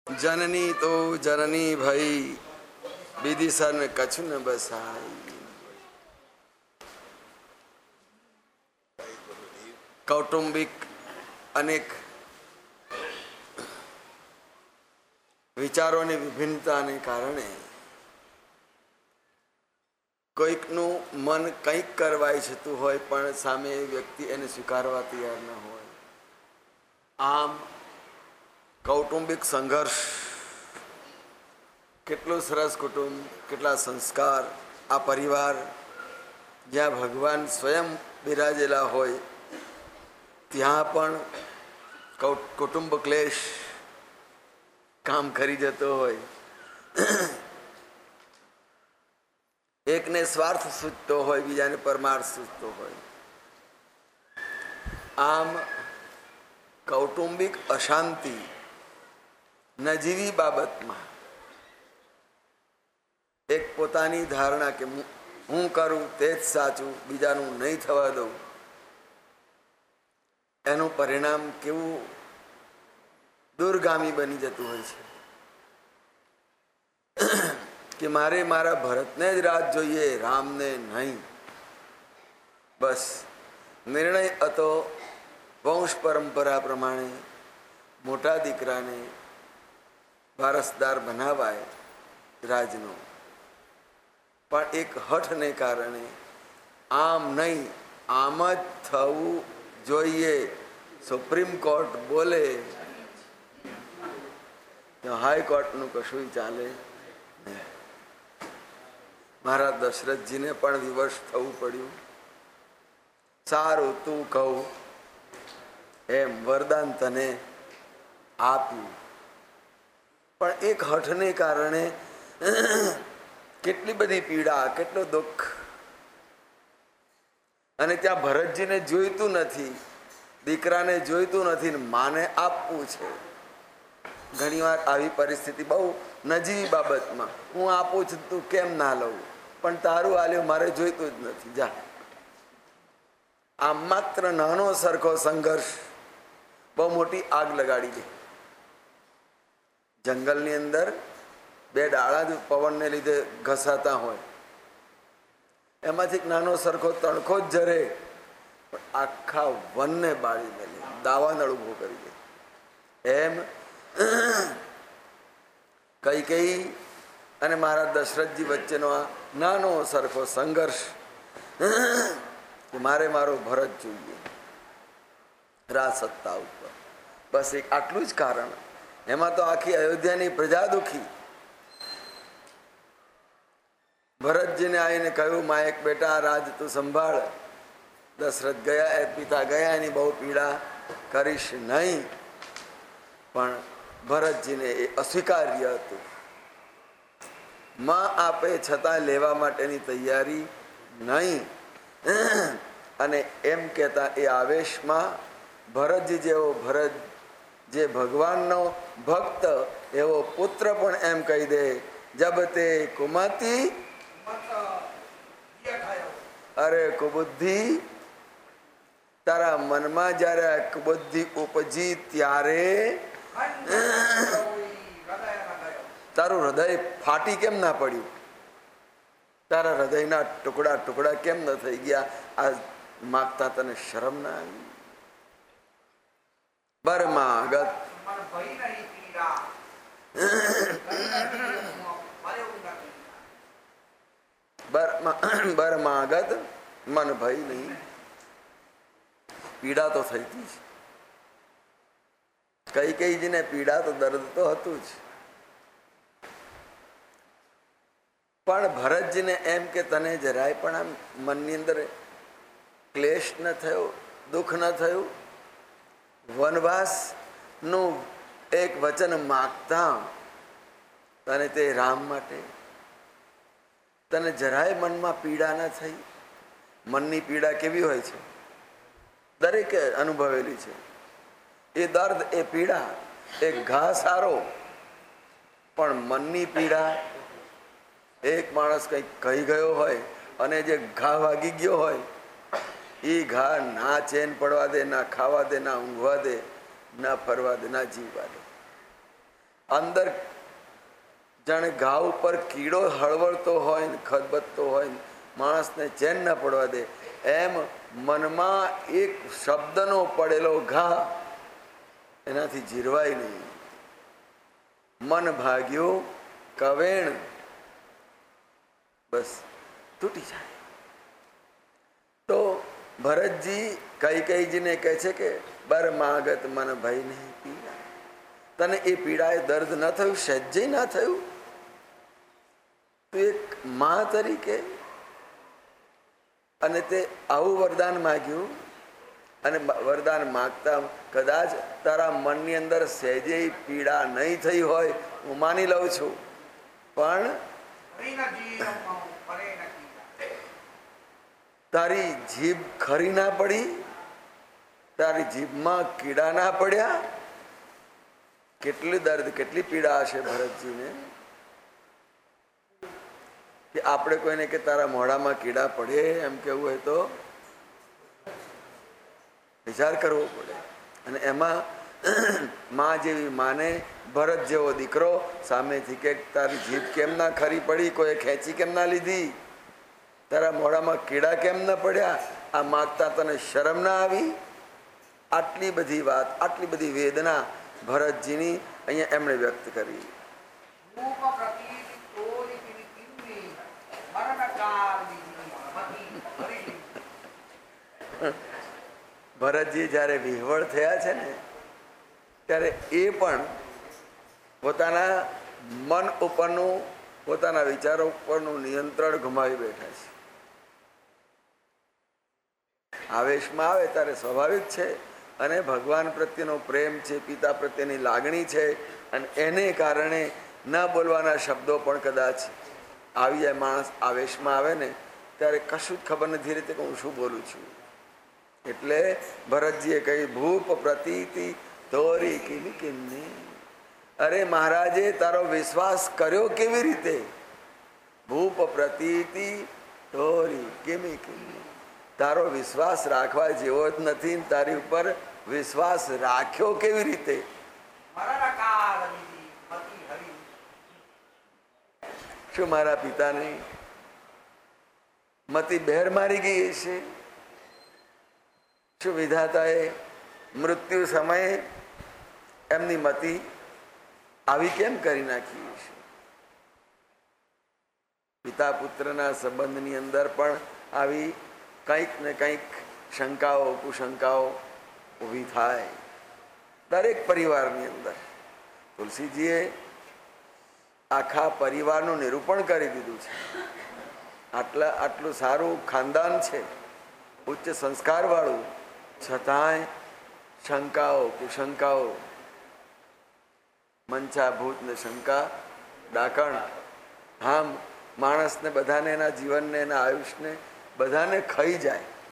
जननी तो जननी भई विदिशा ने कछु न बसाई। कौटुंबिक अनेक વિચારોની વિભિન્નતાને કારણે કોઈકનું મન કંઈક કરવા ઈચ્છતું હોય પણ સામે એ વ્યક્તિ એને સ્વીકારવા તૈયાર ન હોય. આમ કૌટુંબિક સંઘર્ષ, કેટલું સરસ કુટુંબ, કેટલા સંસ્કાર, આ પરિવાર જ્યાં ભગવાન સ્વયં બિરાજેલા હોય ત્યાં પણ કુટુંબ ક્લેશ કામ કરી જતો હોય. એકને સ્વાર્થ સૂચતો હોય, બીજાને પરમાર્થ સૂચતો હોય. આમ કૌટુંબિક અશાંતિ નજીવી બાબતમાં એક પોતાની ધારણા કે હું કરું તે જ સાચું, બીજાનું નહીં થવા દઉં, એનું પરિણામ કેવું દૂરગામી બની જતું હોય છે કે મારે મારા ભરતને જ રાજ જોઈએ, રામને નહીં. બસ નિર્ણય હતો વંશ પરંપરા પ્રમાણે મોટા દીકરાને વારસદાર બનાવાય રાજનો, પણ એક હઠને કારણે આમ નહીં, આમ જ થવું જોઈએ. સુપ્રીમ કોર્ટ બોલે, હાઈકોર્ટનું કશું ચાલે નહીં. મારા દશરથજીને પણ વિવશ થવું પડ્યું. સારું તું કહું એમ વરદાન તને આપ્યું, પણ એક હઠને કારણે કેટલી બધી પીડા, કેટલું દુઃખ. અને ત્યાં ભરતજીને જોઈતું નથી, દીકરાને જોઈતું નથી, માને આપવું છે. ઘણી વાર આવી પરિસ્થિતિ બહુ નજીવી બાબતમાં, હું આપું છું તું કેમ ના લઉં, પણ તારું આલ્યું મારે જોઈતું જ નથી, જા. આ માત્ર નાનો સરખો સંઘર્ષ બહુ મોટી આગ લગાડી દે. જંગલની અંદર બે ડાળા જ પવનને લીધે ઘસાતા હોય, એમાંથી એક નાનો સરખો તણખો જ જરે પણ આખા વનને બાળી મેલે, દાવાનળ ઉભો કરી દે. એમ કૈકેયી અને મારા દશરથજી વચ્ચેનો આ નાનો સરખો સંઘર્ષ કે મારે મારો ભરત જોઈએ રાજ સત્તા ઉપર. બસ એક આટલું જ કારણ. એમાં તો આખી અયોધ્યાની પ્રજા દુખી. ભરતજીને આવીને કહ્યું, માં એક બેટા રાજ તું સંભાળ. દશરથ ગયા, એ પિતા ગયા, એની બહુ પીડા કરીશ નહીં. પણ ભરતજીને એ અસ્વીકાર્ય હતું. માં આપે છતાં લેવા માટેની તૈયારી નહીં. અને એમ કહેતા એ આવેશમાં ભરતજી જેવો ભરત, જે ભગવાનનો ભક્ત, એવો પુત્ર પણ એમ કહી દે, જબ તે કુમતી અરે કુબુદ્ધિ, તારા મનમાં જયારે કુબુદ્ધિ ઉપજી ત્યારે તારું હૃદય ફાટી કેમ ના પડ્યું? તારા હૃદયના ટુકડા ટુકડા કેમ ન થઈ ગયા? આ માગતા તને શરમ ના આવી? બરમાગત બરમાગત મન ભય નહીં. પીડા તો થઈ હતી જ. કૈકેયીજીને પીડા તો દર્દ તો હતું જ, પણ ભરતજીને એમ કે તને જરાય પણ આમ મનની અંદર ક્લેશ ન થયો, દુઃખ ન થયું. વનવાસનું એક વચન માગતા તને તે રામ માટે તને જરાય મનમાં પીડા ન થઈ. મનની પીડા કેવી હોય છે? દરેકે અનુભવેલી છે. એ દર્દ, એ પીડા, એ ઘા સારો, પણ મનની પીડા. એક માણસ કંઈક કહી ગયો હોય અને જે ઘા વાગી ગયો હોય, એ ઘા ના ચેન પડવા દે, ના ખાવા દે, ના ઊંઘવા દે, ના ફરવા દે, ના જીવવા દે. અંદર જાણે ઘા ઉપર કીડો હળવળતો હોય ને ખદબદતો હોય, માણસને ચેન ન પડવા દે, એમ મનમાં એક શબ્દનો પડેલો ઘા એનાથી જીરવાય નહીં. મન ભાગ્યું કવેણ, બસ તૂટી જાય. તો ભરતજી કૈકેયીજીને કહે છે કે બર માગત મન ભય નહીં પીડા. તને એ પીડાએ દર્દ ન થયું, સહેજે ના થયું? તું એક મા તરીકે અને તે આવું વરદાન માગ્યું, અને વરદાન માગતા કદાચ તારા મનની અંદર સહેજે પીડા નહીં થઈ હોય, હું માની લઉં છું, પણ તારી જીભ ખરી ના પડી, તારી જીભમાં કીડા ના પડ્યા. કેટલી દર્દ, કેટલી પીડા હશે ભરતજીને કે આપણે કોઈને કે તારા મોઢામાં કીડા પડે એમ કેવું હોય તો વિચાર કરવો પડે. અને એમાં માં જેવી માને ભરત જેવો દીકરો સામેથી કે તારી જીભ કેમ ના ખરી પડી, કોઈ ખેંચી કેમ ના લીધી, તારા મોઢામાં કીડા કેમ ન પડ્યા, આ માગતા તને શરમ ના આવી? આટલી બધી વાત, આટલી બધી વેદના ભરતજીની અહીંયા એમણે વ્યક્ત કરી. ભરતજી જ્યારે વિહવળ થયા છે ને, ત્યારે એ પણ પોતાના મન ઉપરનું, પોતાના વિચારો ઉપરનું નિયંત્રણ ગુમાવી બેઠા છે. આવેશમાં આવે ત્યારે સ્વાભાવિક છે, અને ભગવાન પ્રત્યેનો પ્રેમ છે, પિતા પ્રત્યેની લાગણી છે, અને એને કારણે ન બોલવાના શબ્દો પણ કદાચ આવી જાય. માણસ આવેશમાં આવે ને ત્યારે કશું જ ખબર નથી રહેતી કે હું શું બોલું છું. એટલે ભરતજીએ કહી ભૂપ પ્રતીતિ તોરી કેવી કેમની. અરે મહારાજે તારો વિશ્વાસ કર્યો કેવી રીતે? ભૂપ પ્રતીતિ તોરી કેમી કેમની. તારો વિશ્વાસ રાખવા જેવો જ નથી, તારી ઉપર વિશ્વાસ રાખ્યો કેવી રીતે? શું મારા પિતાને મતિ બહેર મારી ગઈ હશે? શું વિધાતાએ મૃત્યુ સમયે એમની મતિ આવી કેમ કરી નાખી હશે? પિતા પુત્રના સંબંધની અંદર પણ આવી કંઈક ને કંઈક શંકાઓ, કુશંકાઓ ઊભી થાય દરેક પરિવારની અંદર. તુલસીજીએ આખા પરિવારનું નિરૂપણ કરી દીધું છે. આટલું સારું ખાનદાન છે, ઉચ્ચ સંસ્કાર વાળું, છતાંય શંકાઓ, કુશંકાઓ, મંચા ભૂત ને શંકા ડાકણ આમ માણસને બધાને, એના જીવનને, એના આયુષ્યને બધાને ખાઈ જાય.